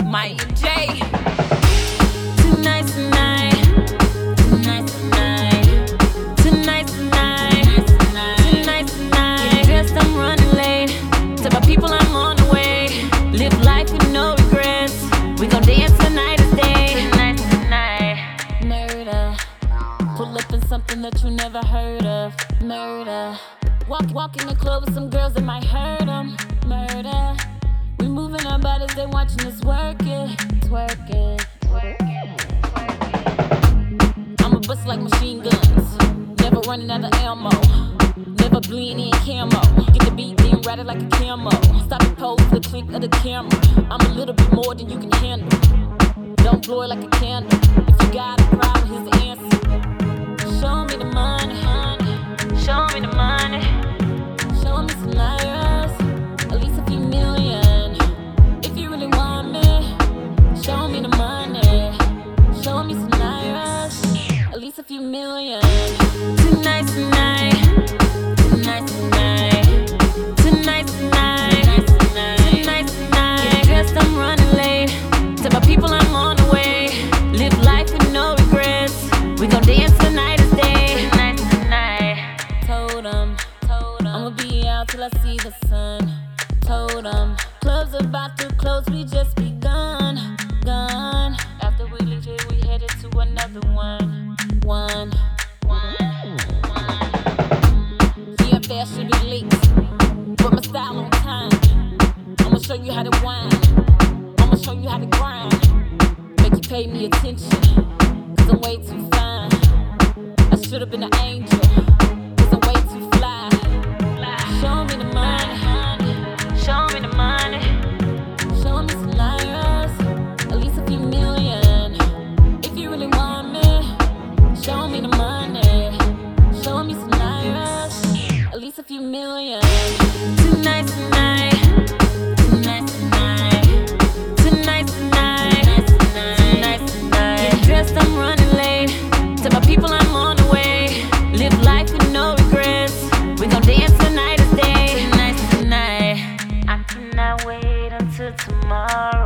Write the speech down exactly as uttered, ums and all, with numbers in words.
Maya J. Tonight, tonight, tonight, tonight, tonight, tonight, tonight, tonight. Get dressed, I'm running late. Tell my people I'm on the way. Live life with no regrets. We gon' dance tonight is day. Tonight, tonight. Murder. Pull up in something that you never heard of. Murder. Walk, walk in the club with some girls that might hurt them. Murder. We moving our bodies, they watching us work it. Twerk it, twerk it, twerk it. I'ma bust like machine guns. Never running out of ammo. Never bleeding in camo. Get the beat, then ride it like a camo. Stop the pose, the click of the camera. I'm a little bit more than you can handle. Don't blow it like a candle. If you got a problem, here's the answer. Show me the money. Show me the money. Show me some liars. At least a few million. If you really want me, show me the money. Show me some liars. At least a few million. Tonight, tonight. Tonight, tonight. Tonight, tonight. Tonight, tonight. Get dressed, I'm running late. Tell my people I'm on the way. Live life with no regrets. We gon' dance tonight is day. Tonight, tonight. Told 'em, told 'em I'ma be out till I see the sun. Told 'em clubs about to close, we just begun. Gone. After we leave here, we headed to another one. One. One. One. Yeah, fashion be leaked, but my style on time. I'ma show you how to whine. I'ma show you how to grind. Make you pay me attention, cause I'm way too fine. I should've been an angel, cause I'm way too fly. Show me the money. Show me the money. Show me some liars. At least a few million. If you really want me, show me the money. Show me some liars. At least a few million. Tonight, tonight. Tonight, tonight. Tonight, tonight. Tonight, tonight. Get dressed, I'm running late. Tell my people I'm on the way. Live life with no regrets. We gon' dance tonight is day. Tonight, tonight. I cannot wait until tomorrow.